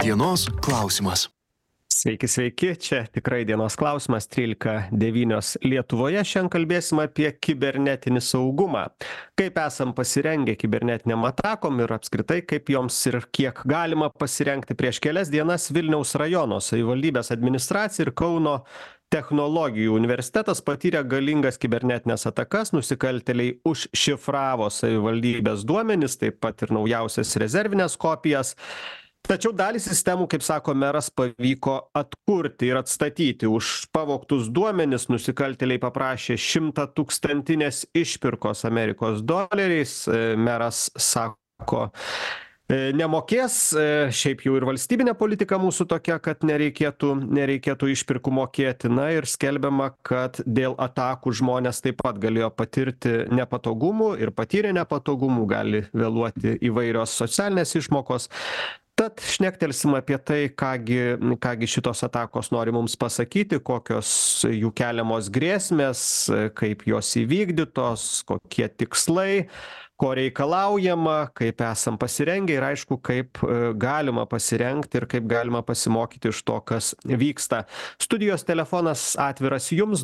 Dienos klausimas. Sveiki, sveiki, čia tikrai dienos klausimas 13:09 Lietuvoje. Šiandien kalbėsim apie kibernetinį saugumą. Kaip esam pasirengę kibernetiniam atakom ir apskritai kaip joms ir kiek galima pasirengti. Prieš kelias dienas Vilniaus rajono savivaldybės administracija ir Kauno technologijų universitetas patyrė galingas kibernetines atakas, nusikaltėliai užšifravo savivaldybės duomenis, taip pat ir naujausias rezervinės kopijas. Tačiau dalį sistemų, kaip sako meras, pavyko atkurti ir atstatyti. Už pavogtus duomenis nusikaltėliai paprašė 100-tūkstantinės išpirkos Amerikos doleriais. Meras sako, nemokės, šiaip jau ir valstybinė politika mūsų tokia, kad nereikėtų išpirkų mokėti. Na ir skelbiama, kad dėl atakų žmonės taip pat galėjo patirti nepatogumų ir patyrė nepatogumų, gali vėluoti įvairios socialinės išmokos. Tad šnektelsim apie tai, kągi šitos atakos nori mums pasakyti, kokios jų keliamos grėsmės, kaip jos įvykdytos, kokie tikslai, ko reikalaujama, kaip esam pasirengę ir aišku, kaip galima pasirengti ir kaip galima pasimokyti iš to, kas vyksta. Studijos telefonas atviras jums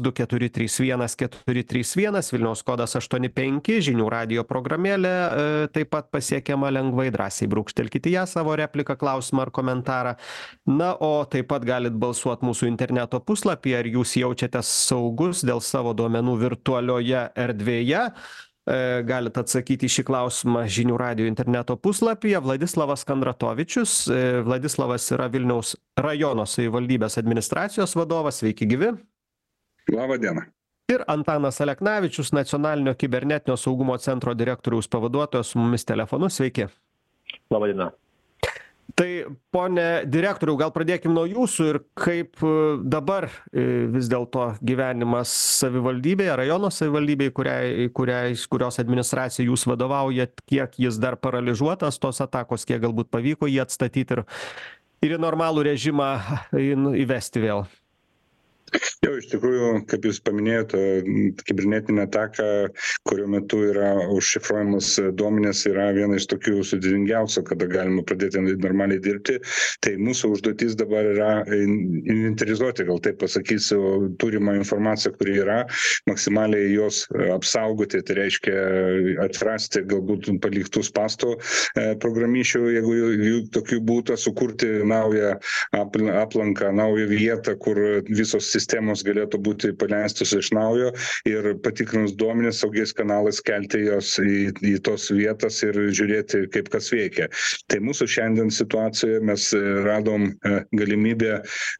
2431 Vilniaus kodas 85, žinių radijo programėlė taip pat pasiekiama lengvai, drąsiai brūkštelkite ją savo repliką, klausimą ar komentarą. Na, o taip pat galit balsuoti mūsų interneto puslapyje, ar jūs jaučiatės saugus dėl savo duomenų virtualioje erdvėje. Galit atsakyti į šį klausimą žinių radijo interneto puslapyje. Vladislavas Kandratovičius. Vladislavas yra Vilniaus rajono savivaldybės administracijos vadovas. Sveiki gyvi. Labą dieną. Ir Antanas Aleknavičius, Nacionalinio kibernetinio saugumo centro direktoriaus pavaduotojas su mumis telefonu. Sveiki. Labą dieną. Tai, pone direktoriau, gal pradėkim nuo jūsų ir kaip dabar vis dėlto gyvenimas savivaldybėje, rajono savivaldybėje, kurios administracijai jūs vadovaujat, kiek jis dar paralyžiuotas, tos atakos, kiek galbūt pavyko jį atstatyti ir į normalų režimą įvesti vėl? Jau, iš tikrųjų, kaip jūs paminėjote, kibernetinė ataka, kurio metu yra užšifruojamas duomenys, yra viena iš tokių sudėtingiausių, kada galima pradėti normaliai dirbti. Tai mūsų užduotis dabar yra inventorizuoti, gal taip pasakysiu, turimą informaciją, kuri yra, maksimaliai jos apsaugoti, tai reiškia atrasti galbūt paliktų spąstų programyšių, jeigu jų tokių būtų, sukurti naują aplanką, naują vietą, kur visos sistemos galėtų būti paleistos iš naujo ir patikrinus duomenis saugiais kanalais kelti jos į tos vietas ir žiūrėti, kaip kas veikia. Tai mūsų šiandien situacijoje mes radom galimybę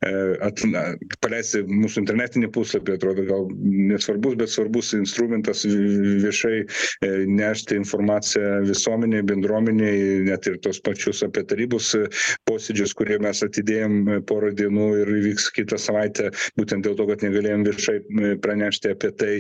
paleisti mūsų internetinį puslapį, atrodo gal nesvarbus, bet svarbus instrumentas viešai nešti informaciją visuomeniai, bendruomeniai, net ir tos pačius apie tarybos posėdžius, kurie mes atidėjom porą dienų ir įvyks kitą savaitę, būtent dėl to, kad negalėjom viešai pranešti apie tai.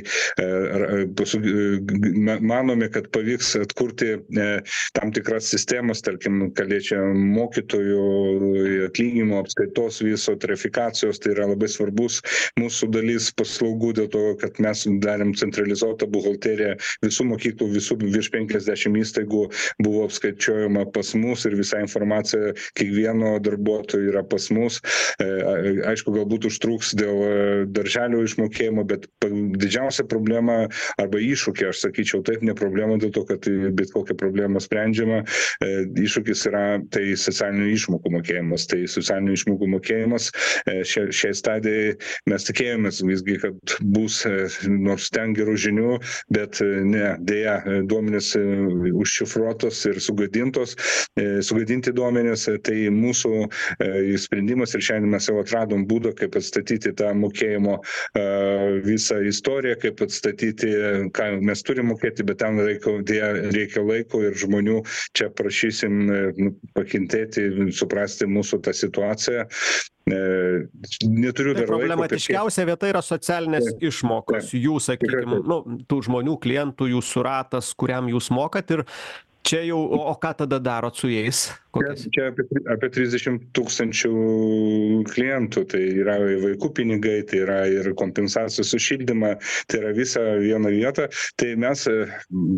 Manome, kad pavyks atkurti tam tikras sistemas, tarkim, kaliečia mokytojų atlyginimo, apskaitos viso, tarifikacijos, tai yra labai svarbus mūsų dalis paslaugų, dėl to, kad mes darėm centralizuotą buhalteriją visų mokyklų, visų virš 50 įstaigų buvo apskaičiuojama pas mus ir visa informacija kiekvieno darbuotojo yra pas mus. Aišku, galbūt užtruks dėl darželio išmokėjimo, bet didžiausia problema arba iššūkė, aš sakyčiau, taip, ne problema dėl to, kad bet kokia problema sprendžiama, iššūkis yra tai socialinių išmokų mokėjimas. Tai socialinių išmokų mokėjimas šiai stadijai mes tikėjomės visgi, kad bus nors ten gerų žinių, bet ne, dėja, duomenys užšifruotos ir sugadinti duomenys, tai mūsų sprendimas ir šiandien mes jau atradom būdą, kaip atstatyti tą mokėjimo visą istoriją, kaip atstatyti, ką mes turim mokėti, bet tam reikia laiko ir žmonių. Čia prašysim pakentėti, suprasti mūsų tą situaciją. Neturiu dar laiko. Problematiškiausia vieta yra socialinės išmokos. Jūs, sakykime, tų žmonių, klientų, jūsų ratas, kuriam jūs mokat ir čia jau, o ką tada darot su jais? Čia apie 30 000 klientų, tai yra vaikų pinigai, tai yra ir kompensacijos už šildymą, tai yra visa viena vieta. Tai mes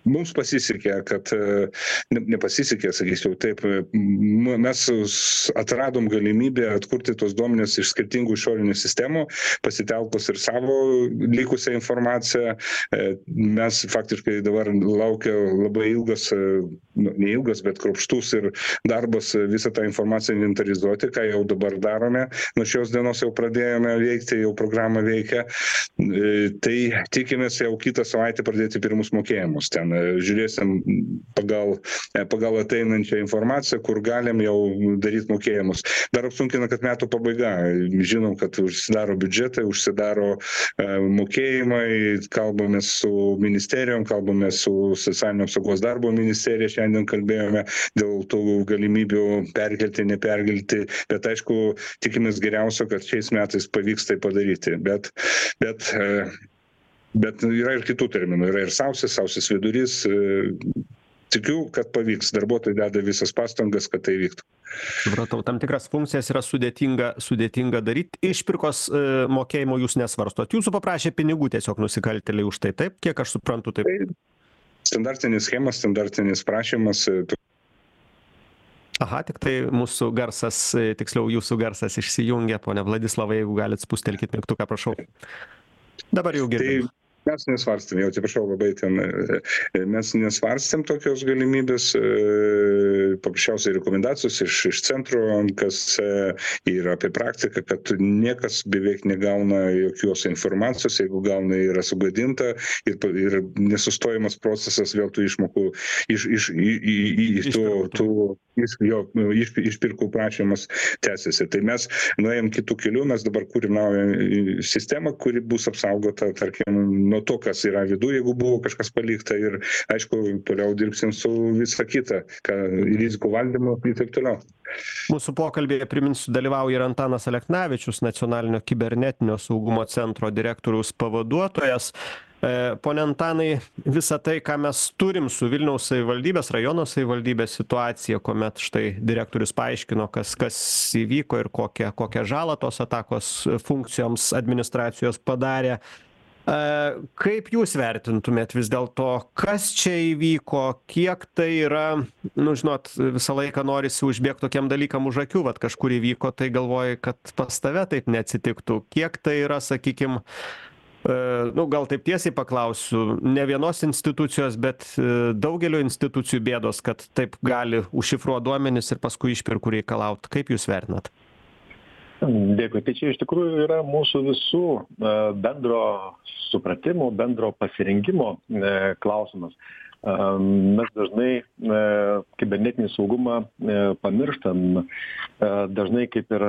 mums pasisekė, kad nepasisekė, sakyčiau, taip, mes atradom galimybę atkurti tos duomenis iš skirtingų išorinių sistemų, pasitelkus ir savo likusią informaciją. Mes faktiškai dabar laukia labai ilgas, neilgas, bet kruopštus ir darbas visą tą informaciją inventarizuoti, ką jau dabar darome. Nuo šios dienos jau pradėjome veikti, jau programa veikia. Tai tikimės jau kitą savaitę pradėti pirmus mokėjimus. Ten žiūrėsim pagal ateinančią informaciją, kur galim jau daryti mokėjimus. Dar apsunkina, kad metų pabaiga. Žinom, kad užsidaro biudžetai, užsidaro mokėjimai, kalbame su ministerijom, kalbame su socialinio apsaugos darbo ministerija, šiandien kalbėjome dėl tų galimybių perkelti, neperkelti, bet aišku, tikimės geriausio, kad šiais metais pavyks tai padaryti. Bet yra ir kitų terminų, yra ir sausis vidurys. Tikiu, kad pavyks. Darbuotojai deda visas pastangas, kad tai vyktų. Supratau, tam tikras funkcijas yra sudėtinga daryti. Išpirkos mokėjimo jūs nesvarstot. Jūsų paprašė pinigų tiesiog nusikaltėliai už tai, taip? Kiek aš suprantu, taip? Standartinis schemas, standartinis prašymas. Aha, tik tai mūsų garsas, tiksliau jūsų garsas išsijungia, ponia Vladislavai, jeigu galit spustelkit mygtuką, prašau. Dabar jau girdim. Mes nesvarstėm, jau atsiprašau labai mes nesvarstėm tokios galimybės, paprasčiausiai rekomendacijos iš centro, kas yra apie praktiką, kad niekas beveik negauna jokios informacijos, jeigu gauna yra sugadinta ir nesustojimas procesas vėl tų išmokų išpirkų prašymas tęsiasi. Tai mes nuėjom kitų kelių, mes dabar kūrim naują sistemą, kuri bus apsaugota, tarkim, nuo to, kas yra viduje, jeigu buvo kažkas palikta ir, aišku, toliau dirbsim su visa kita, rizikų valdymu ir taip toliau. Mūsų pokalbėje, priminsiu, dalyvauja ir Antanas Aleknavičius, Nacionalinio kibernetinio saugumo centro direktoriaus pavaduotojas. Pone Antanai, visą tai, ką mes turim su Vilniaus savivaldybės, rajono savivaldybės situacija, kuomet štai direktorius paaiškino, kas įvyko ir kokią žalą tos atakos funkcijoms administracijos padarė. Kaip jūs vertintumėt vis dėlto, kas čia įvyko, kiek tai yra, žinot, visą laiką norisi užbėgti tokiam dalykam už akių, vat kažkur įvyko, tai galvoji, kad pas tave taip neatsitiktų. Kiek tai yra, sakykim, gal taip tiesiai paklausiu, ne vienos institucijos, bet daugelio institucijų bėdos, kad taip gali užšifruoti duomenis ir paskui išpirkų reikalauti. Kaip jūs vertinat? Dėkui. Tai čia iš tikrųjų yra mūsų visų bendro supratimo, bendro pasirinkimo klausimas. Mes dažnai kibernetinį saugumą pamirštam, dažnai kaip ir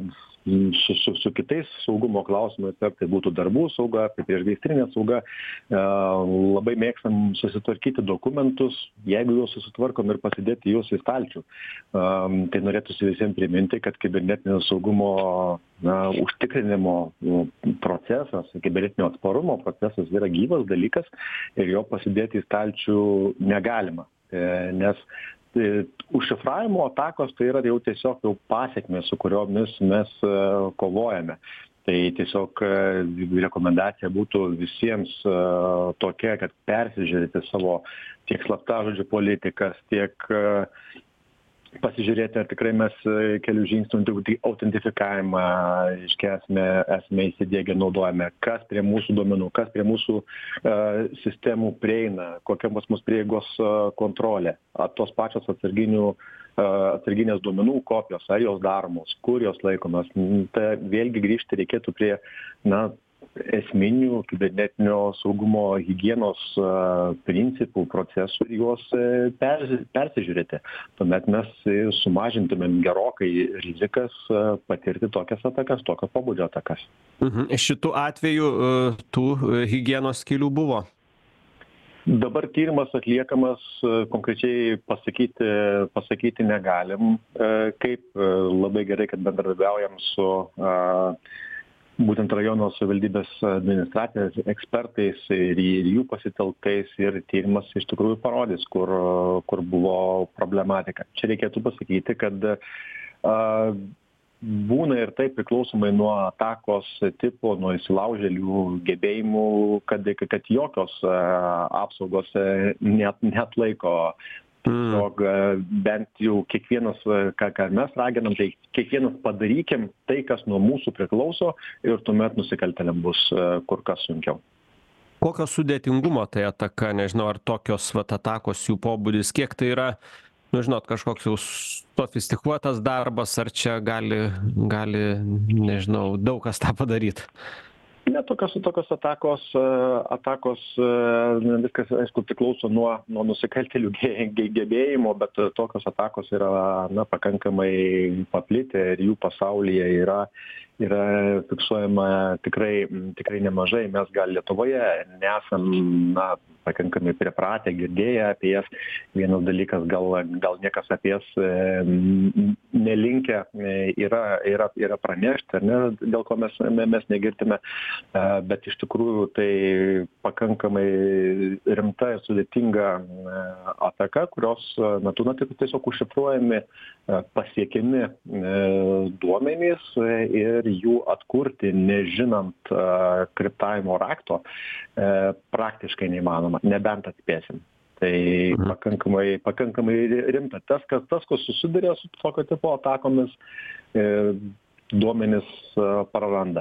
su kitais saugumo klausimais, ar tai būtų darbų sauga, tai priešgaisrinė sauga, labai mėgstam susitvarkyti dokumentus, jeigu juos susitvarkom ir pasidėti juos į stalčių. Tai norėtųsi visiems priminti, kad kibernetinio saugumo užtikrinimo procesas, kibernetinio atsparumo procesas yra gyvas dalykas ir jo pasidėti į stalčių negalima, nes užšifravimo atakos tai yra jau tiesiog pasekmės, su kuriomis mes kovojame. Tai tiesiog rekomendacija būtų visiems tokia, kad persižiūrėti savo tiek slaptažodžių politikas, tiek pasižiūrėti, ar tikrai mes kelių žingsnių autentifikavimą esame įsidiegę, naudojame, kas prie mūsų duomenų, kas prie mūsų sistemų prieina, kokia pas mus prieigos kontrolė, tos pačios atsarginės duomenų kopijos, ar jos daromos, kur jos laikomos. Tai vėlgi grįžti reikėtų prie esminių kibernetinio saugumo higienos principų, procesų ir juos persižiūrėti. Tuomet mes sumažintumėm gerokai rizikas patirti tokias atakas, tokio pobūdžio atakas. Šitų atvejų tų higienos skylių buvo? Dabar tyrimas atliekamas, konkrečiai pasakyti negalim, kaip labai gerai, kad bendradarbiaujam su būtent rajono savivaldybės administracijos ekspertais ir jų pasitelktais, ir tyrimas iš tikrųjų parodys, kur buvo problematika. Čia reikėtų pasakyti, kad būna ir taip priklausomai nuo atakos tipo, nuo įsilaužėlių gebėjimų, kad jokios apsaugos neatlaiko. Tiesiog bent jau kiekvienas, ką mes raginam, tai kiekvienas padarykim tai, kas nuo mūsų priklauso ir tuomet nusikaltėliam bus kur kas sunkiau. Kokio sudėtingumo tai ataka, nežinau, ar tokios atakos jų pobūdis, kiek tai yra, nu žinot, kažkoks jau sofistikuotas darbas, ar čia gali, nežinau, daug kas tą padaryti? Ne, tokios atakos, viskas, aišku, priklauso nuo nusikaltėlių gebėjimo, bet tokios atakos yra pakankamai paplitę ir jų pasaulyje yra fiksuojama tikrai nemažai. Mes gal Lietuvoje nesam pakankamai pripratę, girdėję apie jas. Vienas dalykas, gal niekas apie jas nelinkę yra pranešti, ar ne, dėl ko mes negirdime, bet iš tikrųjų tai pakankamai rimta ir sudėtinga ataka, kurios metu tiesiog užšifruojami pasiekiami duomenys ir jų atkurti, nežinant kriptavimo rakto, praktiškai neįmanoma, nebent atspėsim. Tai pakankamai rimta. Tas, kas susiduria su tokio tipo atakomis, duomenys praranda.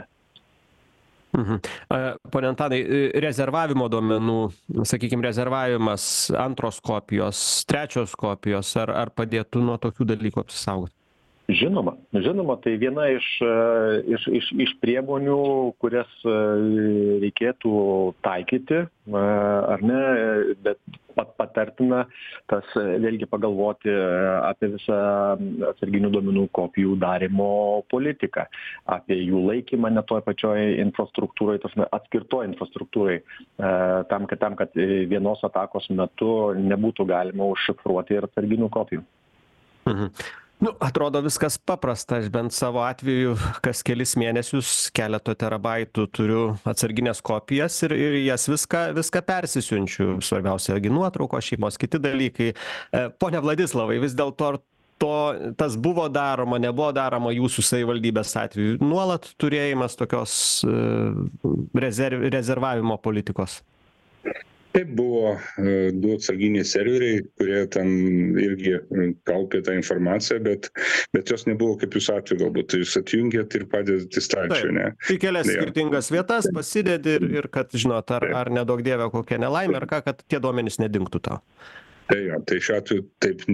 Pone Antanai, rezervavimo duomenų, sakykime, rezervavimas, antros kopijos, trečios kopijos, ar padėtų nuo tokių dalykų apsisaugoti? Žinoma, tai viena iš priemonių, kurias reikėtų taikyti, ar ne, bet patartina tas vėlgi pagalvoti apie visą atsarginių duomenų kopijų darymo politiką, apie jų laikymą ne toj pačioj infrastruktūrai, atskirtoj infrastruktūrai, tam, kad vienos atakos metu nebūtų galima užšifruoti ir atsarginių kopijų. Atrodo viskas paprasta, aš bent savo atveju kas kelis mėnesius keleto terabaitų turiu atsarginės kopijas ir jas viską persisiunčiu. Svarbiausia, nuotraukos, šeimos, kiti dalykai. Pone Vladislavai, vis dėlto tas buvo daroma, nebuvo daroma jūsų savivaldybės atveju? Nuolat turėjimas tokios rezervavimo politikos? Taip, buvo du atsarginiai serveriai, kurie ten irgi kaupė tą informaciją, bet jos nebuvo kaip jūs atveju, galbūt jūs atjungėt ir padėt į stalčių, ne? Į kelias skirtingas vietas pasidedi ir kad, žinot, ar nedaug dievė kokia nelaimė, ar ką, kad tie duomenys nedingtų tau. Tai šiuo atveju taip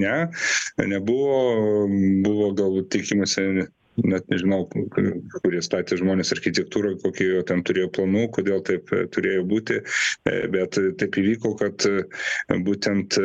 nebuvo galbūt tikimasi, net nežinau, kurie statė žmonės architektūrą, kokie jo ten turėjo planų, kodėl taip turėjo būti, bet taip įvyko, kad būtent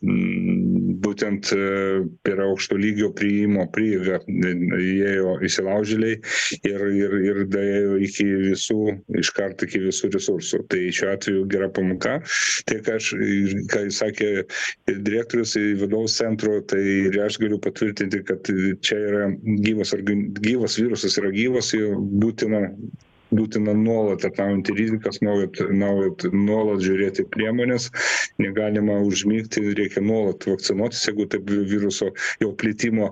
per aukšto lygio prieigą įėjo įsilaužėliai ir daėjo iškart iki visų resursų. Tai šiuo atveju gera pamoka. Tai ką jis sakė direktorius į vadovų centro, tai ir aš galiu patvirtinti, kad čia yra gyvas virusas, yra gyvas, jo būtina nuolat atnaujinti rizikas, nuolat žiūrėti priemonės, negalima užmygti, reikia nuolat vakcinuotis, jeigu taip viruso jau plitimo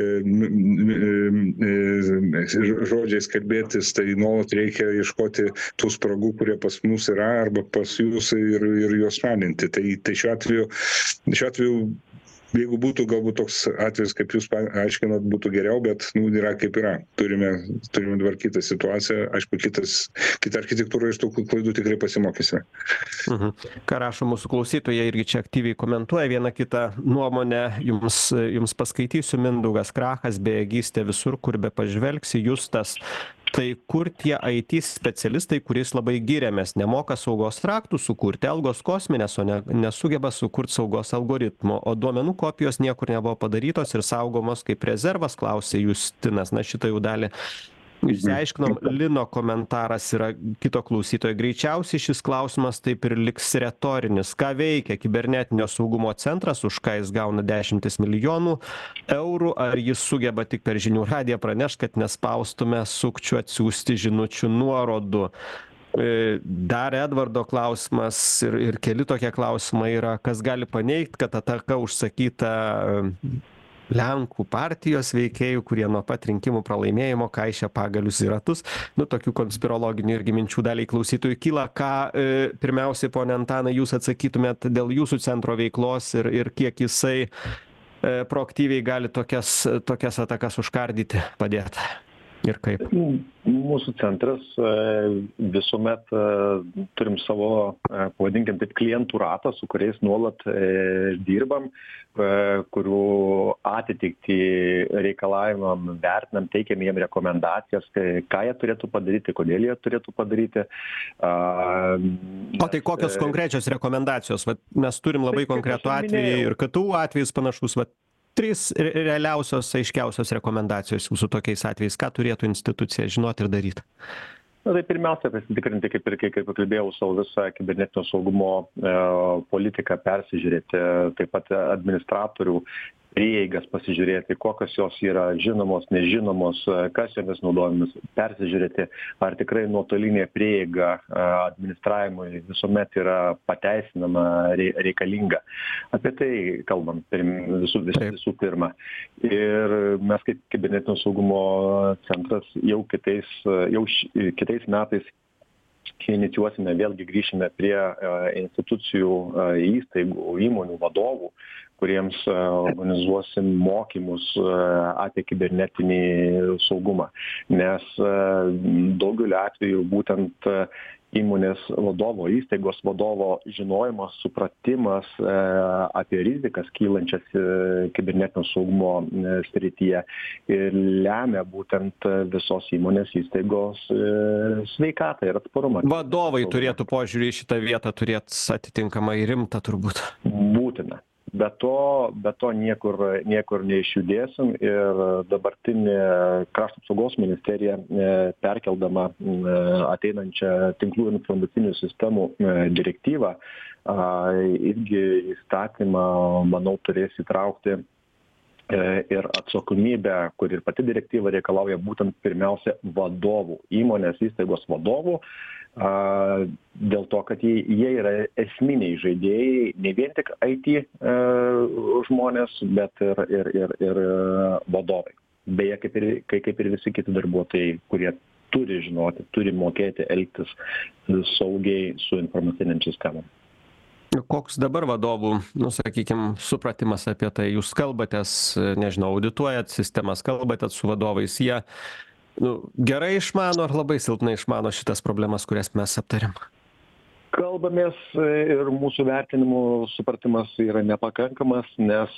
žodžiais kalbėtis, tai nuolat reikia ieškoti tų spragų, kurie pas mus yra arba pas jūs ir juos šalinti. Tai šiuo atveju jeigu būtų galbūt toks atvejis, kaip jūs aiškinat, būtų geriau, bet yra kaip yra. Turime dabar kitą situaciją. Aišku, kita architektūra iš tų klaidų tikrai pasimokysime. Ką rašo mūsų klausytojai, irgi čia aktyviai komentuoja vieną kitą nuomonę. Jums paskaitysiu. Mindaugas Krachas, bejėgystė visur, kur be pažvelgsi. Justas. Tai kur tie IT specialistai, kuriais labai giriamės, nemoka saugos raktų sukurti, algos kosminės, o nesugeba sukurti saugos algoritmo, o duomenų kopijos niekur nebuvo padarytos ir saugomos kaip rezervas, klausė Justinas. Na, šitą jau dalį išsiaiškinom. Lino komentaras yra kito klausytojo. Greičiausiai šis klausimas taip ir liks retorinis. Ką veikia kibernetinio saugumo centras, už ką jis gauna 10 milijonų eurų, ar jis sugeba tik per žinių radiją pranešti, kad nespaustume sukčių atsiųsti žinučių nuorodų. Dar Edvardo klausimas ir keli tokie klausimai yra, kas gali paneigti, kad ataka užsakyta Lenkų partijos veikėjų, kurie nuo pat rinkimų pralaimėjimo kaišia pagalius į ratus. Nu, tokių konspirologinių irgi minčių daliai klausytojų kyla. Ką pirmiausiai, pone Antanai, jūs atsakytumėt dėl jūsų centro veiklos ir kiek jisai proaktyviai gali tokias atakas užkardyti, padėti? Ir kaip? Mūsų centras visuomet turim savo, pavadinkim taip, klientų ratą, su kuriais nuolat dirbam, kurių atitikti reikalavimam vertinam, teikiam jiem rekomendacijas, ką jie turėtų padaryti, kodėl jie turėtų padaryti. O tai kokios konkrečios rekomendacijos? Vat mes turim labai konkretų atvejį ir KTU atvejis panašus. Vat 3 realiausios, aiškiausios rekomendacijos jūsų tokiais atvejais. Ką turėtų institucija žinoti ir daryti? Na, tai pirmiausia, pasitikrinti, kaip kalbėjau, savo visą kibernetinio saugumo politiką persižiūrėti, taip pat administratorių prieigas pasižiūrėti, kokios jos yra žinomos, nežinomos, kas jomis naudojamis, persižiūrėti, ar tikrai nuotolinė prieiga administravimui visuomet yra pateisinama, reikalinga. Apie tai kalbam visų pirma. Ir mes kaip kibernetinio saugumo centras jau kitais metais inicijuosime, vėlgi grįšime prie institucijų, įstaigų, įmonių vadovų, kuriems organizuosim mokymus apie kibernetinį saugumą. Nes daugeliu atveju būtent įmonės vadovo, įstaigos vadovo žinojimas, supratimas apie rizikas kylančias kibernetinio saugumo srityje ir lemia būtent visos įmonės įstaigos sveikatą ir atsparumą. Vadovai turėtų požiūrį į šitą vietą turėt atitinkamai rimtą turbūt. Būtina. Be to niekur neišjudėsim ir dabartinė krašto apsaugos ministerija perkeldama ateinančią tinklų informacinių sistemų direktyvą irgi įstatymą, manau, turės įtraukti ir atsakomybę, kur ir pati direktyva reikalauja būtent pirmiausia vadovų, įmonės įstaigos vadovų, dėl to, kad jie yra esminiai žaidėjai, ne vien tik IT žmonės, bet ir vadovai. Beje, kaip ir visi kiti darbuotojai, kurie turi žinoti, turi mokėti elgtis saugiai su informacinėm sistemom. Koks dabar vadovų, sakykime, supratimas apie tai? Jūs kalbatės, nežinau, audituojat sistemas, kalbatės su vadovais, jie gerai išmano ar labai silpnai išmano šitas problemas, kurias mes aptarėm? Kalbamės ir mūsų vertinimų supratimas yra nepakankamas, nes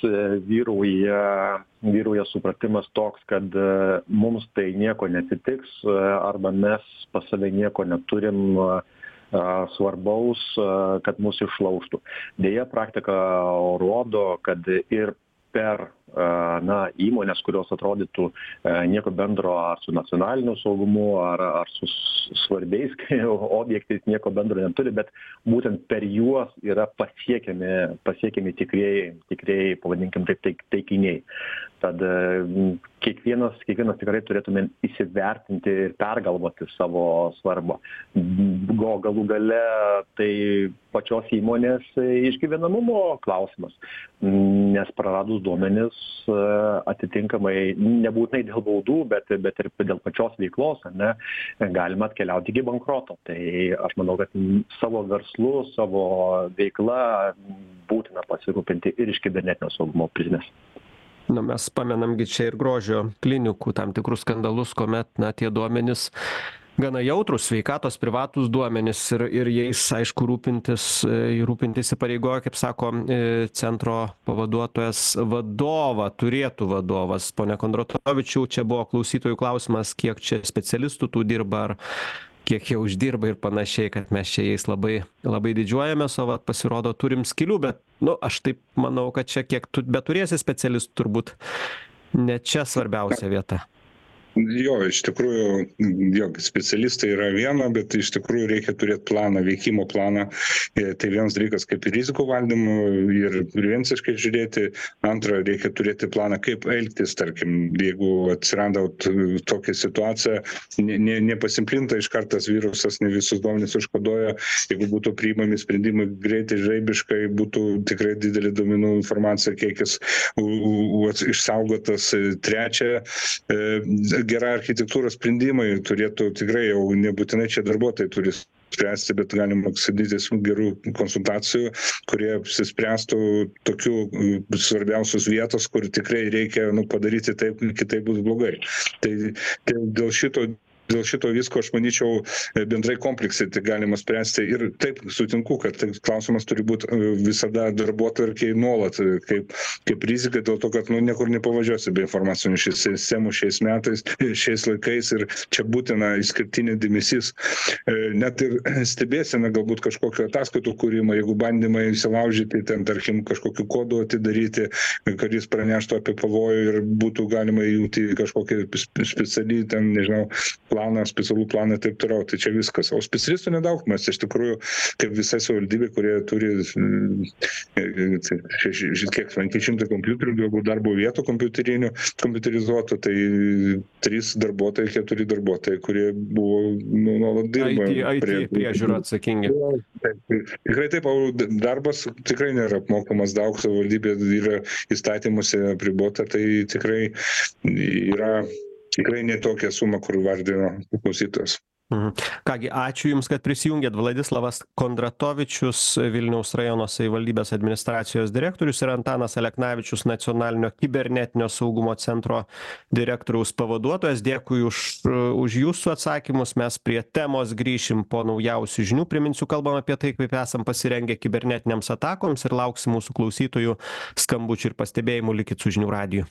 vyrauja supratimas toks, kad mums tai nieko neatsitiks arba mes pas save nieko neturim svarbaus, kad mus išlaužtų. Deja, praktika rodo, kad ir per įmonės, kurios atrodytų nieko bendro ar su nacionaliniu saugumu, ar su svarbiais objektais nieko bendro neturi, bet būtent per juos yra pasiekiami tikrieji, pavadinkim taip, taikiniai. Tad kiekvienas tikrai turėtume įsivertinti ir pergalvoti savo svarbą. Galų gale tai pačios įmonės išgyvenamumo klausimas, nes praradus duomenis atitinkamai nebūtinai dėl baudų, bet ir dėl pačios veiklos, galima atkeliauti iki bankroto. Tai aš manau, kad savo verslu, savo veikla būtina pasirūpinti ir iš kibernetinio saugumo prizmės. Mes pamenamgi čia ir grožio klinikų tam tikrus skandalus, kuomet tie duomenys gana jautrus, sveikatos privatus duomenys ir jais, aišku, rūpintis įpareigoja, kaip sako centro pavaduotojas, turėtų vadovas. Pone Kondratovičiau, čia buvo klausytojų klausimas, kiek čia specialistų tų dirba, ar kiek jie uždirba ir panašiai, kad mes čia jais labai, labai didžiuojamės, o pasirodo turim skylių, bet, aš taip manau, kad čia kiek tu beturėsi specialistų, turbūt ne čia svarbiausia vieta. Jo, iš tikrųjų, specialistai yra viena, bet iš tikrųjų reikia turėti planą, veikimo planą. Tai vienas dalykas kaip rizikų valdymo ir prevenciškai žiūrėti. Antra, reikia turėti planą, kaip elgtis, tarkim, jeigu atsiranda tokia situacija, nepasimplinta iš kartas virusas, ne visus duomenis užkoduoja. Jeigu būtų priimami sprendimai greitai, žaibiškai, būtų tikrai didelį duomenų informacija kiekis išsaugotas. Trečia, gera architektūros sprendimai turėtų tikrai jau nebūtinai čia darbuotojai turi spręsti, bet galima sakytis gerų konsultacijų, kurie apsispręstų tokių svarbiausios vietos, kur tikrai reikia padaryti taip, kitaip bus blogai. Tai dėl šito visko, aš manyčiau, bendrai kompleksai tai galima spręsti ir taip sutinku, kad klausimas turi būti visada darbotvarkėj nuolat, kaip rizika, dėl to, kad niekur nepavažiuosi be informacinių sistemų šiais metais, šiais laikais ir čia būtina išskirtinė dėmesys. Net ir stebėsena galbūt kažkokio ataskaitų kūrimą, jeigu bandymai įsilaužyti, ten tarkim kažkokiu kodu atidaryti, kad jis praneštų apie pavojų ir būtų galima įjungti kažkokį specialį, ten, nežinau, specialų planą ir taip toliau. Tai čia viskas. O specialistų nedaug. Mes iš tikrųjų, kaip visai savivaldybė, kurie turi kiek 500 kompiuterių, galbūt darbo vietų kompiuterizuotų, tai 3 darbuotojai, 4 darbuotojai, kurie buvo nuolat dirba. IT priežiūra atsakingi. Tikrai taip, darbas tikrai nėra apmokamas, daug savivaldybė yra įstatymuose apribota, tai tikrai yra tikrai ne tokia suma, kur vardino klausytojas. Kągi, ačiū Jums, kad prisijungėt. Vladislavas Kondratovičius, Vilniaus rajono savivaldybės administracijos direktorius ir Antanas Aleknavičius, Nacionalinio kibernetinio saugumo centro direktoriaus pavaduotojas. Dėkui už Jūsų atsakymus. Mes prie temos grįšim po naujausių žinių. Priminsiu, kalbam apie tai, kaip esam pasirengę kibernetiniams atakoms ir lauksim mūsų klausytojų skambučių ir pastebėjimų. Likit su žinių radiju.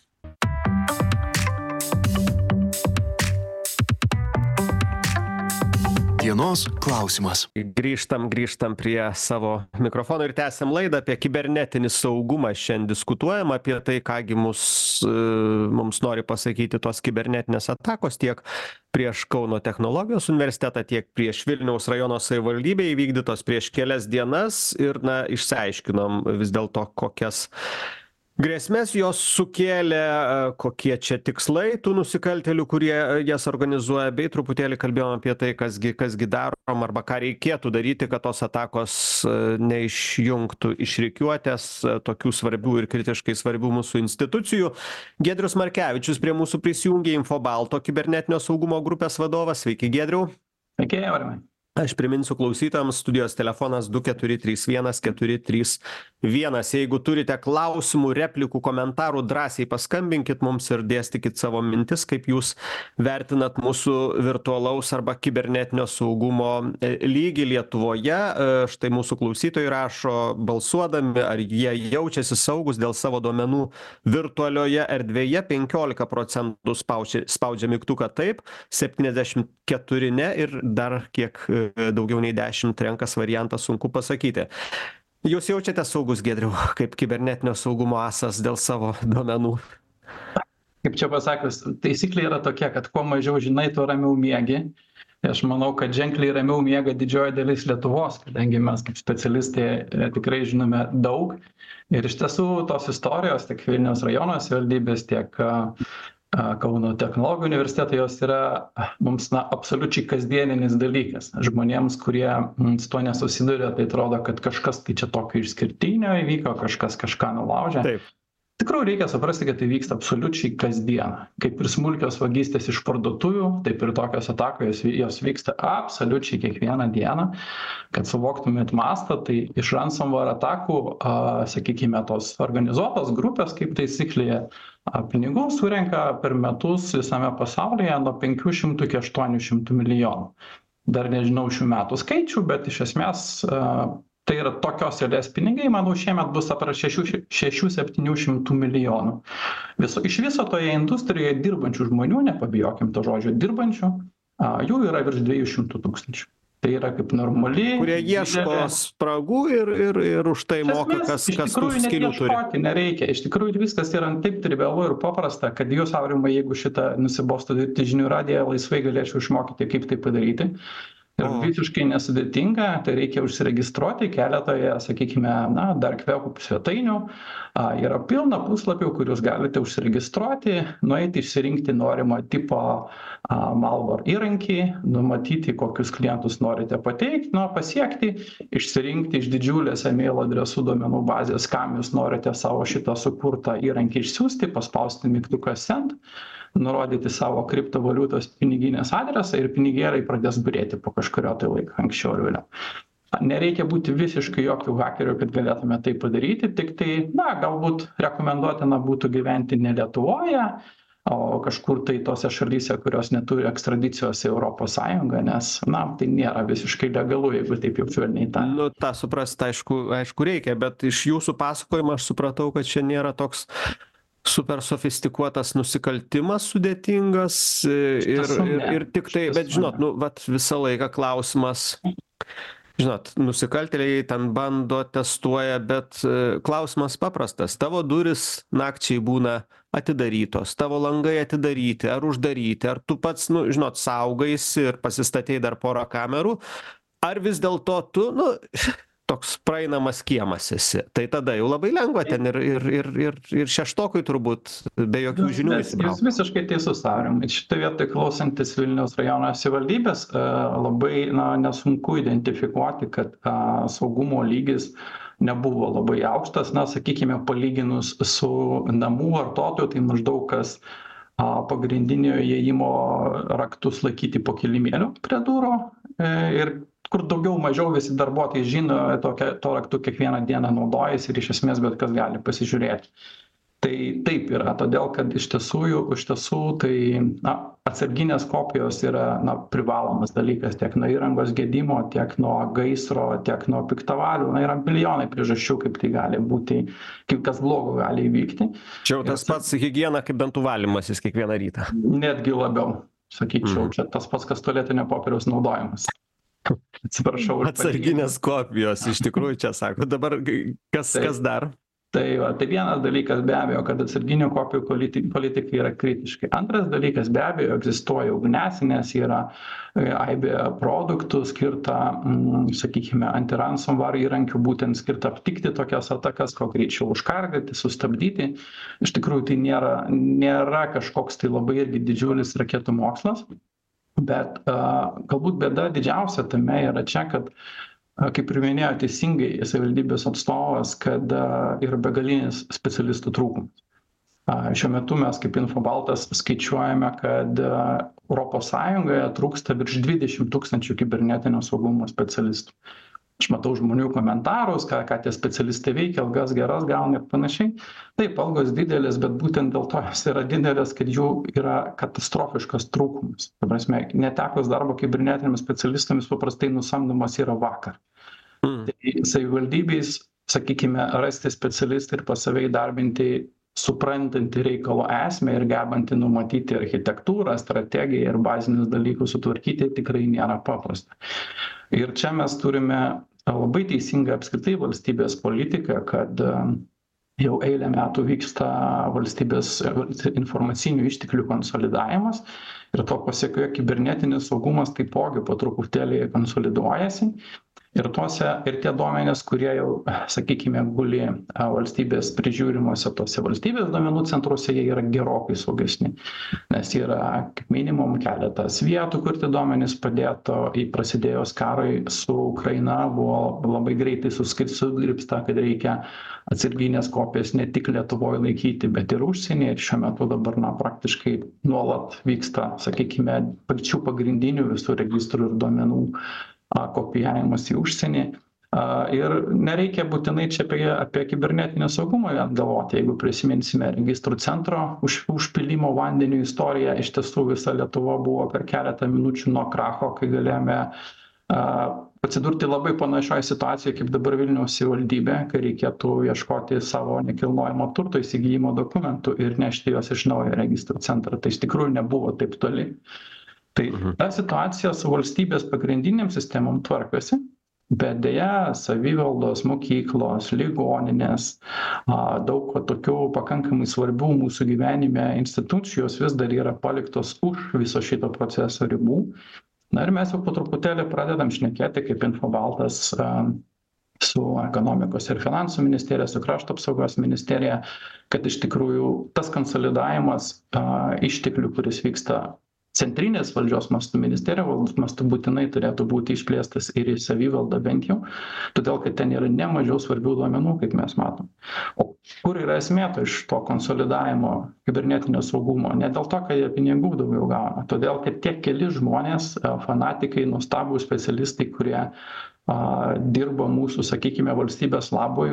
Dienos klausimas. Grįžtam prie savo mikrofono ir tęsiam laidą apie kibernetinį saugumą. Šiandien diskutuojam apie tai, kągi mums nori pasakyti tos kibernetinės atakos tiek prieš Kauno technologijos universitetą, tiek prieš Vilniaus rajono savivaldybę įvykdytos prieš kelias dienas ir išsiaiškinom vis dėlto kokias grėsmės jos sukėlė, kokie čia tikslai tų nusikaltėlių, kurie jas organizuoja, bei truputėlį kalbėjom apie tai, kasgi darom arba ką reikėtų daryti, kad tos atakos neišjungtų iš rikiuotės tokių svarbių ir kritiškai svarbių mūsų institucijų. Giedrius Markevičius prie mūsų prisijungė, Infobalto kibernetinio saugumo grupės vadovas. Sveiki, Giedriau. Sveiki, Aurimai. Aš priminsiu klausytojams, studijos telefonas 2431 431. Jeigu turite klausimų, replikų, komentarų, drąsiai paskambinkit mums ir dėstykit savo mintis, kaip jūs vertinat mūsų virtualaus arba kibernetinio saugumo lygį Lietuvoje. Štai mūsų klausytojai rašo, balsuodami, ar jie jaučiasi saugus dėl savo duomenų virtualioje erdvėje. 15% spaudžia mygtuką taip, 74% ne ir dar kiek daugiau nei 10 renkas variantą, sunku pasakyti. Jūs jaučiate saugus, Giedriau, kaip kibernetinio saugumo asas dėl savo duomenų? Kaip čia pasakius, taisyklė yra tokia, kad kuo mažiau žinai, tuo ramiau miegi. Aš manau, kad ženkliai ramiau miega didžioji dalis Lietuvos, kadangi mes kaip specialistai tikrai žinome daug. Ir iš tiesų tos istorijos tiek Vilniaus rajono savivaldybės, tiek Kauno technologijų universiteto, jos yra mums absoliučiai kasdieninis dalykas. Žmonėms, kurie su to nesusiduria, tai atrodo, kad kažkas tai čia tokio išskirtinio įvyko, kažkas kažką nulaužė. Taip. Tikrųjų reikia suprasti, kad tai vyksta absoliučiai kasdieną. Kaip ir smulkios vagystės iš parduotuvių, taip ir tokios atakos jos vyksta absoliučiai kiekvieną dieną. Kad suvoktumėt mastą, tai iš ransomware atakų, sakykime, tos organizuotos grupės, kaip taisyklėje, pinigų surenka per metus visame pasaulyje nuo 500 iki 800 milijonų. Dar nežinau šių metų skaičių, bet iš esmės tai yra tokios eilės pinigai, manau, šiemet bus apie 600-700 milijonų. Iš viso toje industrijoje dirbančių žmonių, nepabijokim to žodžio dirbančių, jų yra virš 200 tūkstančių. Tai yra kaip normali. Kurie ieško spragų ir už tai moka, kas tų skylių turi. Nereikia. Iš tikrųjų viskas yra taip trivialu ir paprasta, kad jūs, Aurimai, jeigu šitą nusibostų dirbti žinių radiją, laisvai galėčiau išmokyti, kaip tai padaryti. Ir visiškai nesudėtinga, tai reikia užsiregistruoti keletoje, sakykime, dark web svetainių. Yra pilna puslapių, kur jūs galite užsiregistruoti, nueiti išsirinkti norimo tipo malware įrankį, numatyti, kokius klientus norite pateikti, pasiekti, išsirinkti iš didžiulės email adresų duomenų bazės, kam jūs norite savo šitą sukurtą įrankį išsiųsti, paspausti mygtuką send, nurodyti savo kriptovaliutos piniginės adresą ir pinigėliai pradės byrėti po kažkurio tai laiko, anksčiau ar vėliau. Nereikia būti visiškai jokių hakerių, kad galėtume tai padaryti, tik tai, galbūt rekomenduotina būtų gyventi ne Lietuvoje, o kažkur tai tose šalyse, kurios neturi ekstradicijos į Europos Sąjungą, nes, tai nėra visiškai legalu, jeigu taip jau švelniai tą. Tą suprasti, aišku, reikia, bet iš jūsų pasakojimo aš supratau, kad čia nėra toks super sofistikuotas nusikaltimas sudėtingas ir tik tai, bet žinot, visą laiką klausimas, žinot, nusikaltėliai ten bando, testuoja, bet klausimas paprastas, tavo duris nakčiai būna atidarytos, tavo langai atidaryti ar uždaryti, ar tu pats, žinot, saugaisi ir pasistatei dar porą kamerų, ar vis dėlto tu, toks praeinamas kiemas esi, tai tada jau labai lengva ten ir šeštokui turbūt be jokių žinių įsibrauti. Jūs visiškai teisus, Aurimai. Šitą vietą klausantis Vilniaus rajono savivaldybės labai nesunku identifikuoti, kad saugumo lygis nebuvo labai aukštas, sakykime, palyginus su namų vartotojų, tai maždaug kas pagrindinio įėjimo raktus laikyti po kilimėliu prie durų ir kur daugiau mažiau visi darbuotojai žino, to raktu kiekvieną dieną naudojasi ir iš esmės bet kas gali pasižiūrėti. Tai taip yra, todėl kad iš tiesų tai atsarginės kopijos yra privalomas dalykas tiek nuo įrangos gedimo, tiek nuo gaisro, tiek nuo piktavalių. Yra milijonai priežasčių, kaip tai gali būti, kaip kas blogo gali įvykti. Čia jau tas pats higiena kaip dantų valymasis kiekvieną rytą. Netgi labiau, sakyčiau, čia tas pats, kas tualetinio popieriaus naudojimas. Atsiprašau. Atsarginės kopijos, iš tikrųjų čia sako. Dabar kas dar? Tai vienas dalykas be abejo, kad atsarginių kopijų politika yra kritiškai. Antras dalykas be abejo egzistuoja ugnesinės, yra aibė produktų skirta, sakykime, anti-ransomware įrankių, būtent skirta aptikti tokias atakas, kuo greičiau užkardyti, sustabdyti. Iš tikrųjų tai nėra kažkoks tai labai irgi didžiulis raketų mokslas. Bet galbūt bėda didžiausia tame yra čia, kad, kaip ir minėjo teisingai savivaldybės atstovas, kad yra begalinis specialistų trūkumas. Šiuo metu mes kaip Infobaltas skaičiuojame, kad Europos Sąjungoje trūksta virš 20 000 kibernetinio saugumo specialistų. Aš matau žmonių komentarus, ką tie specialistai veikia, algas geras gauna ir panašiai. Taip, algos didelės, bet būtent dėl to jos yra didelės, kad jų yra katastrofiškas trūkumas. Ta prasme, netekus darbo kibernetiniams specialistams paprastai nusamdomas yra vakar. Tai savivaldybės, sakykime, rasti specialistą ir pas save įdarbinti, suprantanti reikalo esmę ir gebanti numatyti architektūrą, strategiją ir bazinius dalykus sutvarkyti tikrai nėra paprasta. Ir čia mes turime labai teisingą apskritai valstybės politiką, kad jau eilę metų vyksta valstybės informacinių išteklių konsolidavimas ir to pasiekoje kibernetinis saugumas taipogi po truputėlį konsoliduojasi. Ir tie duomenys, kurie jau, sakykime, guli valstybės prižiūrimuose tose valstybės duomenų centruose, jie yra gerokai saugesni. Nes yra kaip minimum keletas vietų, kur tie duomenys padėto, prasidėjus karui su Ukraina, buvo labai greitai sudirbsta, kad reikia atsarginės kopijas ne tik Lietuvoje laikyti, bet ir užsienyje. Ir šiuo metu dabar praktiškai nuolat vyksta, sakykime, pačių pagrindinių visų registrų ir duomenų kopijavimas į užsienį. Ir nereikia būtinai čia apie kibernetinį saugumą galvoti. Jeigu prisiminsime registrų centro užpylimo vandeniu istoriją, iš tiesų visa Lietuva buvo per keletą minučių nuo kracho, kai galėjome atsidurti labai panašioje situacijoje kaip dabar Vilniaus savivaldybė, kai reikėtų ieškoti savo nekilnojamo turto įsigijimo dokumentų ir nešti juos iš naujo registrų centrą. Tai iš tikrųjų nebuvo taip toli. Tai ta situacija su valstybės pagrindinėm sistemom tvarkosi, bet deja savivaldos, mokyklos, ligoninės, daug tokių pakankamai svarbių mūsų gyvenime institucijos vis dar yra paliktos už viso šito proceso ribų. Na ir mes jau po truputėlį pradedam šnekėti kaip Infobaltas su ekonomikos ir finansų ministerija, su krašto apsaugos ministerija, kad iš tikrųjų tas konsolidavimas išteklių, kuris vyksta centrinės valdžios mastu, ministerijos mastu, būtinai turėtų būti išplėstas ir į savivaldą bent jau, todėl kad ten yra ne mažiau svarbių duomenų, kaip mes matom. O kur yra esmė to iš to konsolidavimo kibernetinio saugumo? Ne dėl to, kad jie pinigų daugiau gauna, todėl kad tie keli žmonės, fanatikai, nuostabūs specialistai, kurie dirba mūsų, sakykime, valstybės labui,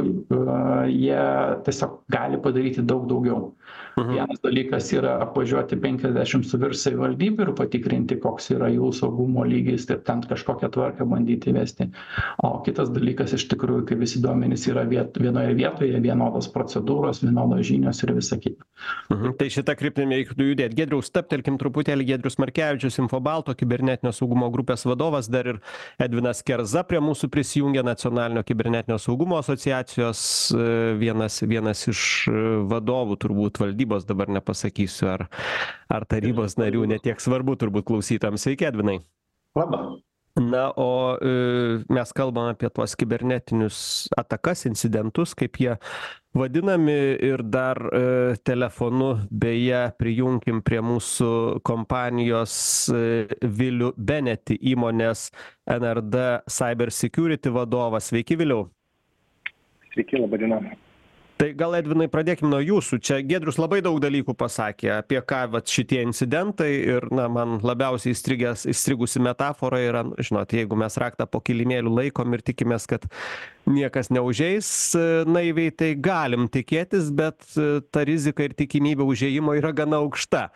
jie tiesiog gali padaryti daug daugiau. Vienas dalykas yra apvažiuoti 50 su virš savivaldybių ir patikrinti, koks yra jų saugumo lygis ir ten kažkokią tvarką bandyti įvesti. O kitas dalykas iš tikrųjų, kai visi duomenys yra vienoje vietoje, vienodos procedūros, vienodos žinios ir visa kita. Tai šitą kryptimį reikėtų judėti. Giedriaus, stabtelkim truputėlį. Giedrius Markevičius, Infobalto kibernetinio saugumo grupės vadovas, dar ir Edvinas Kerza prie mūsų prisijungia, Nacionalinio kibernetinio saugumo asociacijos vienas iš vadovų, turbūt valdybos, dabar nepasakysiu, ar tarybos narių, netiek svarbu turbūt klausytams. Sveiki, Edvinai. Labą. Na, o mes kalbam apie tuos kibernetinius atakas, incidentus, kaip jie vadinami, ir dar telefonu beje prijunkim prie mūsų kompanijos Vilių Benetį, įmonės NRD Cyber Security vadovas. Sveiki, Viliau. Sveiki, laba diena. Tai gal, Edvinai, pradėkim nuo jūsų. Čia Giedrius labai daug dalykų pasakė, apie ką vat šitie incidentai, ir na, man labiausiai įstrigusi metafora yra, žinot, jeigu mes raktą po kilimėliu laikom ir tikimės, kad niekas neužeis naiviai, tai galim tikėtis, bet ta rizika ir tikimybė užėjimo yra gana aukšta.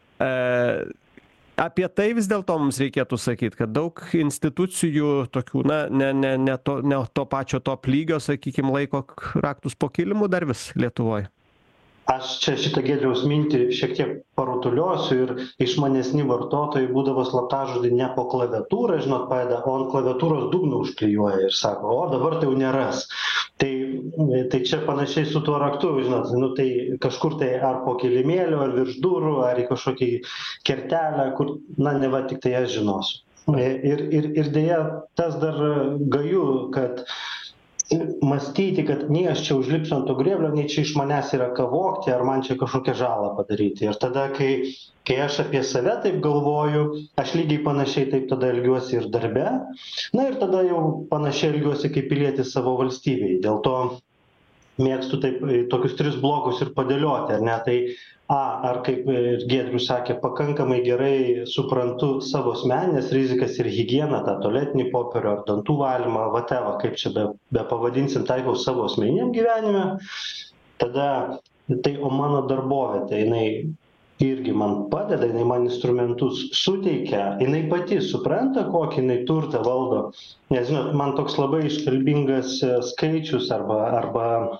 Apie tai vis dėlto mums reikėtų sakyti, kad daug institucijų tokių, na, ne to pačio top lygio, sakykim, laiko raktus po kilimu dar vis Lietuvoje. Aš čia šitą Giedriaus mintį šiek tiek parutuliosiu ir išmanesni vartotojai būdavo slaptažodį ne po klaviatūrą, žinot, padeda, o ant klaviatūros dugną užklijuoja ir sako, o dabar tai jau neras. Tai čia panašiai su tuo raktu, žinot, nu tai kažkur tai ar po kilimėlio, ar virš durų, ar į kažkokį kertelę, kur, na, ne va tik tai aš žinosiu. Ir dėja, tas dar gaju, kad mąstyti, kad nei aš čia užlipsiu ant to grėblio, nei čia iš manęs yra ką vogti, ar man čia kažkokią žalą padaryti. Ir tada, kai aš apie save taip galvoju, aš lygiai panašiai taip tada elgiuosi ir darbe. Na ir tada jau panašiai elgiuosi kaip pilietis savo valstybei. Dėl to mėgstu taip tokius 3 blokus ir padėlioti, ar ne? Tai ar kaip ir Giedrius sakė, pakankamai gerai suprantu savo asmeninės rizikas ir higieną, tą tualetinį popierių ar dantų valymą, whatever, kaip čia be pavadinsim, taikau savo asmeniniam gyvenime. Tada, tai o mano darbovietė, jinai irgi man padeda, jinai man instrumentus suteikia, jinai pati supranta, kokį jinai turtą valdo. Nes, žinot, man toks labai iškalbingas skaičius arba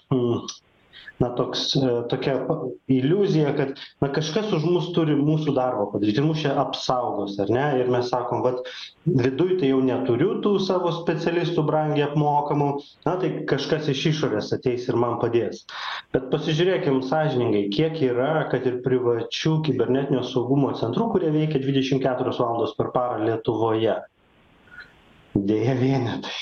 tokia iliuzija, kad kažkas už mus turi mūsų darbą padaryti ir mus čia apsaugos, ar ne? Ir mes sakom, vat viduj tai jau neturiu tų savo specialistų brangiai apmokamų, na tai kažkas iš išorės ateis ir man padės. Bet pasižiūrėkim sąžiningai, kiek yra, kad ir privačių kibernetinio saugumo centrų, kurie veikia 24 valandos per parą Lietuvoje. Deja vienetai.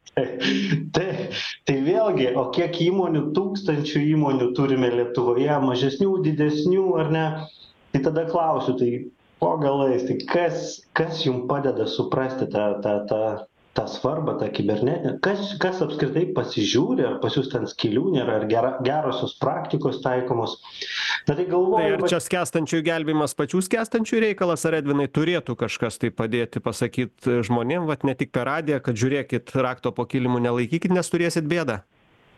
Tai vėlgi, o kiek įmonių, tūkstančių įmonių turime Lietuvoje, mažesnių, didesnių, ar ne? Tai tada klausiu, tai po galais, tai kas jums padeda suprasti tą svarbą, tą kibernetinę? Kas apskritai pasižiūri, ar pas jūs ten skylių nėra, ar gerosios praktikos taikomos? Na tai galvoju... Tai ar čia skęstančių gelbėjimas pačių skęstančių reikalas, ar, Edvinai, turėtų kažkas tai padėti pasakyti žmonėm, vat ne tik per radiją, kad žiūrėkit, rakto po kilimu nelaikykit, nes turėsit bėdą?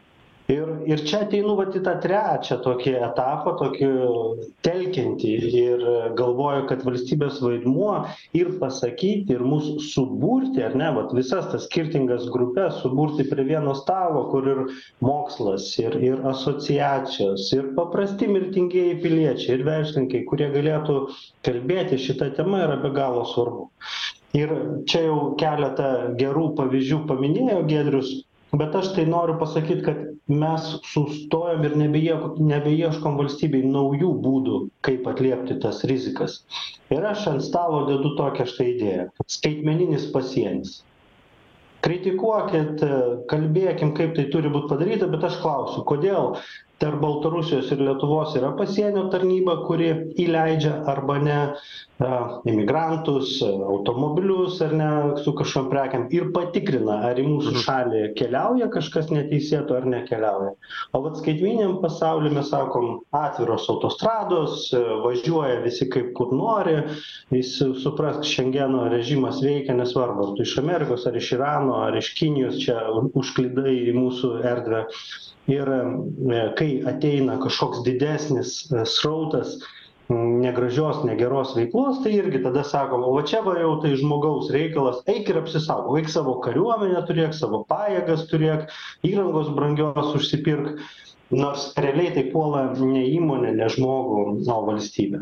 Ir čia ateinu vat į tą trečią tokį etapą, tokį telkiantį ir galvoju, kad valstybės vaidmuo ir pasakyti, ir mūsų suburti, ar ne, vat visas tas skirtingas grupės suburti prie vieno stalo, kur ir mokslas, ir asociacijos, ir paprasti mirtingieji piliečiai, ir verslininkai, kurie galėtų kalbėti šitą temą, yra be galo svarbu. Ir čia jau keletą gerų pavyzdžių paminėjo Giedrius, bet aš tai noriu pasakyti, kad mes sustojom ir nebeieškom valstybei naujų būdų, kaip atliepti tas rizikas. Ir aš ant stalo dedu tokią štai idėją. Skaitmeninis pasienis. Kritikuokit, kalbėkim, kaip tai turi būti padaryta, bet aš klausiu, kodėl tarp Baltarusijos ir Lietuvos yra pasienio tarnyba, kuri įleidžia arba ne imigrantus, automobilius ar ne su kažkokiom prekiam ir patikrina, ar į mūsų šalį keliauja kažkas neteisėto ar nekeliauja. O vat skaitmeniniam pasauly mes sakom atviros autostrados, važiuoja visi kaip kur nori, jis suprask, Šengeno režimas veikia, nesvarbu, ar tu iš Amerikos, ar iš Irano, ar iš Kinijos čia užklydai į mūsų erdvę. Ir kai ateina kažkoks didesnis srautas negražios, negeros veiklos, tai irgi tada sakom, o čia va jau tai žmogaus reikalas, eik ir apsisaugok, eik savo kariuomenę turėk, savo pajėgas turėk, įrangos brangios užsipirk, nors realiai tai puola ne įmonė, ne žmogų, o valstybė.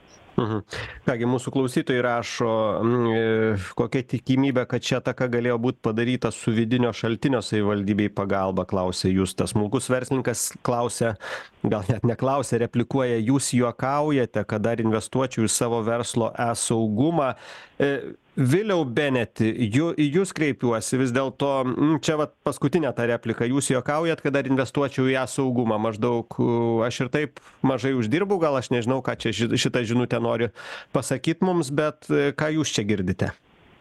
Kągi, mūsų klausytojai rašo, kokia tikimybė, kad ši ataka galėjo būti padaryta su vidinio šaltinio savivaldybei pagalba, klausė Justas. Smulkus verslininkas klausė, gal net neklausė, replikuoja, jūs juokaujate, kad dar investuočiau į savo verslo e-saugumą. Viliau Beneti, į jūs kreipiuosi, vis dėlto, čia vat paskutinė ta replika, jūs juokaujat, kad dar investuočiau į saugumą, maždaug aš ir taip mažai uždirbu, gal aš nežinau, ką čia šitą žinutę nori pasakyti mums, bet ką jūs čia girdite?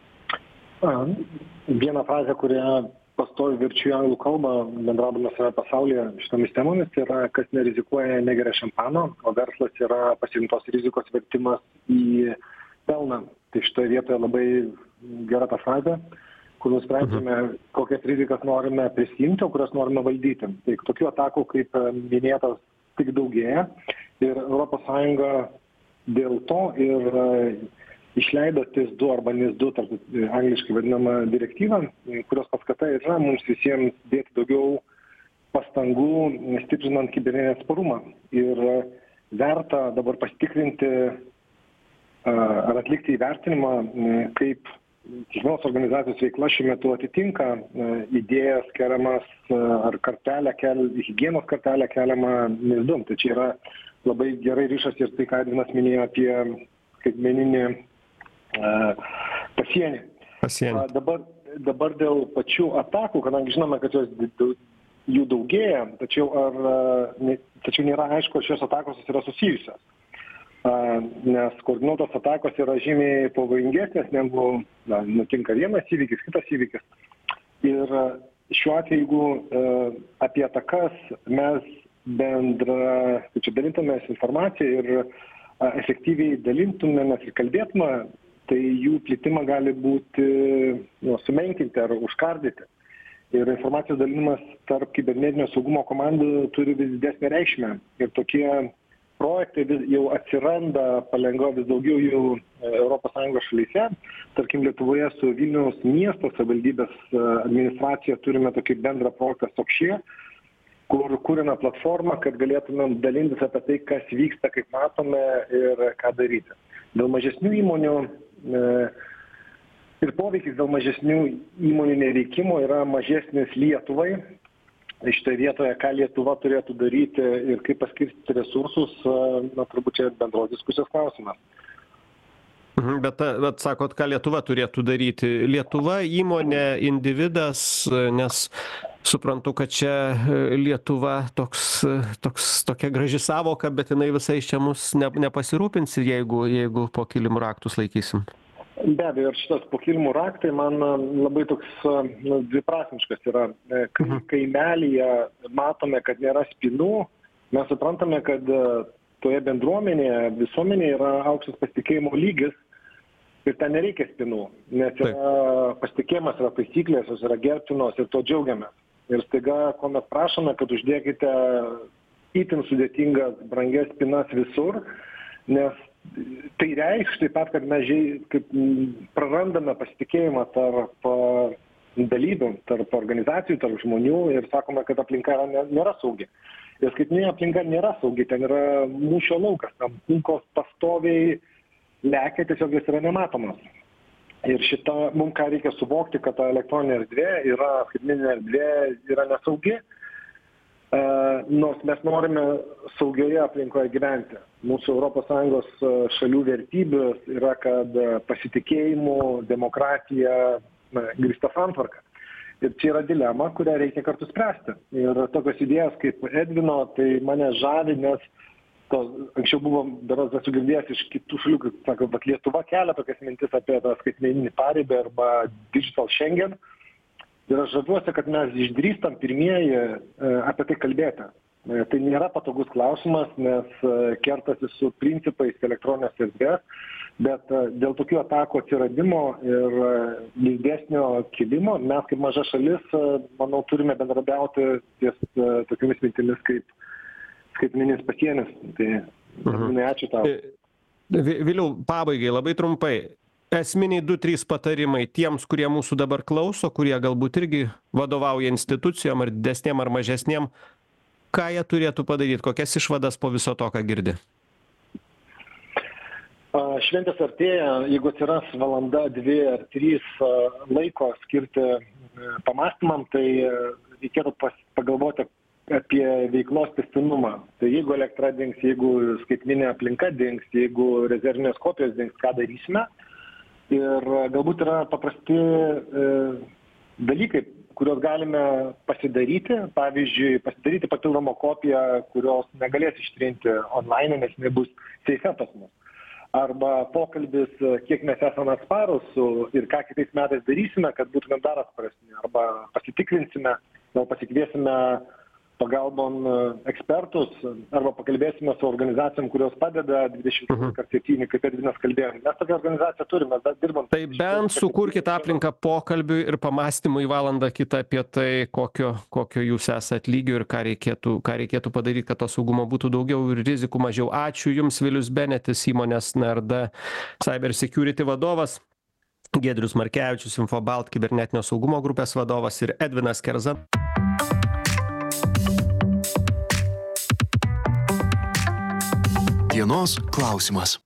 Viena frazė, kurią pastoviai verčiu į anglų kalbą, bendraudamas save pasaulyje šitomis temomis, yra, kas nerizikuoja, negeria šampano, o verslas yra pasirinktos rizikos vertimas į pelną. Tai šitoje vietoje labai gera ta frazė, kur nusprendžiame, kokias rizikas norime prisimti, o kurias norime valdyti. Tai tokių atakų, kaip minėtas, tik daugėja. Ir ES dėl to ir išleido TIS2 arba NIS2, angliškai vadinama direktyva, kurios paskata yra mums visiems dėti daugiau pastangų, stiprinant kibernetinį atsparumą. Ir verta dabar pasitikrinti ar atlikti įvertinimą, kaip kiekvienos organizacijos veikla šiuo metu atitinka idėjas keliamas ar higienos kartelę keliamą NIS2. Tai čia yra labai gerai ryšas ir tai, ką Edvinas minėjo apie skaitmeninį pasienį. Dabar dėl pačių atakų, kadangi žinome, kad jų daugėja, tačiau nėra aišku, ar šios atakos yra susijusios. Nes koordinuotos atakos yra žymiai pavojingesnės, negu nutinka vienas įvykis, kitas įvykis. Ir šiuo atveju, jeigu apie atakas mes dalintumės informaciją ir efektyviai dalintumėmės ir kalbėtume, tai jų plitimą gali būti sumenkinti ar užkardyti. Ir informacijos dalinimas tarp kibernetinio saugumo komandų turi vis didesnę reikšmę. Ir tokie projektai jau atsiranda palengva vis daugiau jų ES šalyse. Tarkim, Lietuvoje su Vilniaus miesto savivaldybės administracija turime tokį bendrą projektą Sokšė, kur kūrėme platformą, kad galėtumėm dalintis apie tai, kas vyksta, kaip matome ir ką daryti. Dėl mažesnių įmonių ir poveikis dėl mažesnių įmonių neveikimo yra mažesnis Lietuvai. Šitoje vietoje, ką Lietuva turėtų daryti ir kaip paskirstyti resursus, turbūt čia bendros diskusijos klausimas. Bet sakot, ką Lietuva turėtų daryti? Lietuva, įmonė, individas, nes suprantu, kad čia Lietuva tokia graži savoka, bet jinai visai čia mus nepasirūpins, jeigu po kilimų raktus laikysim. Be abejo, ir šitas po kilimų raktai man labai toks dviprasmiškas yra. Kai kaimelyje matome, kad nėra spynų, mes suprantame, kad toje bendruomenėje, visuomenėje yra aukštas pasitikėjimo lygis ir ten nereikia spynų, nes pasitikėjimas yra taisyklės, jos yra gerbtinos ir to džiaugiamės. Ir staiga, ko mes prašome, kad uždėkite itin sudėtingas, brangias spynas visur, nes tai reikš taip pat, kad mes prarandame pasitikėjimą tarp dalyvių, tarp organizacijų, tarp žmonių ir sakome, kad aplinka nėra saugi. Ir skaitmeninė aplinka nėra saugi, ten yra mūšio laukas, tam kulkos pastoviai lekia, tiesiog jis yra nematomas. Ir mums ką reikia suvokti, kad ta elektroninė erdvė skaitmeninė erdvė yra nesaugi, nors mes norime saugioje aplinkoje gyventi. Mūsų ES šalių vertybės yra, kad pasitikėjimu, demokratija grįsta santvarka. Ir čia yra dilema, kurią reikia kartu spręsti. Ir tokios idėjos kaip Edvino, tai mane žavi, nes anksčiau buvo, berods esu girdėjęs iš kitų šalių, kaip sako, kad Lietuva kelia tokias mintis apie tą skaitmeninį paribį arba Digital Schengen. Ir aš žaviuosi, kad mes išdrįstam pirmieji apie tai kalbėti. Tai nėra patogus klausimas, nes kertasi su principais elektroninės erdvės, bet dėl tokių atakų atsiradimo ir didesnio kilimo mes kaip maža šalis, manau, turime bendradarbiauti ties tokiamis mintimis kaip skaitmeninis pasienis. Tai ačiū tau. Viliau, pabaigai labai trumpai. Esminiai 2-3 patarimai tiems, kurie mūsų dabar klauso, kurie galbūt irgi vadovauja institucijom ar didesniem ar mažesniem, ką jie turėtų padaryti, kokias išvadas po viso to, ką girdi? Šventės artėja, jeigu atsiras valanda, 2 ar 3 laiko skirti pamąstymam, tai reikėtų pagalvoti apie veiklos tęstinumą. Tai jeigu elektra dings, jeigu skaitmeninė aplinka dings, jeigu rezervinės kopijos dings, ką darysime? Ir galbūt yra paprasti dalykai, kuriuos galime pasidaryti. Pavyzdžiui, pasidaryti papildomą kopiją, kurios negalės ištrinti online, nes jinai bus seife pas mus. Arba pokalbis, kiek mes esame atsparūs ir ką kitais metais darysime, kad būtume dar atsparesni. Arba pasitikrinsime, gal pasikviesime pagalbon ekspertus, arba pakalbėsime su organizacijom, kurios padeda 24/7, kaip Edvinas kalbėjo. Mes tokią organizaciją turime, mes dirbam. Tai bent sukurkite aplinką pokalbiui ir pamąstymui valandą kitą apie tai, kokio jūs esat lygio ir ką reikėtų padaryti, kad to saugumo būtų daugiau ir rizikų mažiau. Ačiū Jums, Vilius Benetis, įmonės NRD Cyber Security vadovas, Giedrius Markevičius, Infobalt kibernetinio saugumo grupės vadovas ir Edvinas Kerza. Dienos klausimas.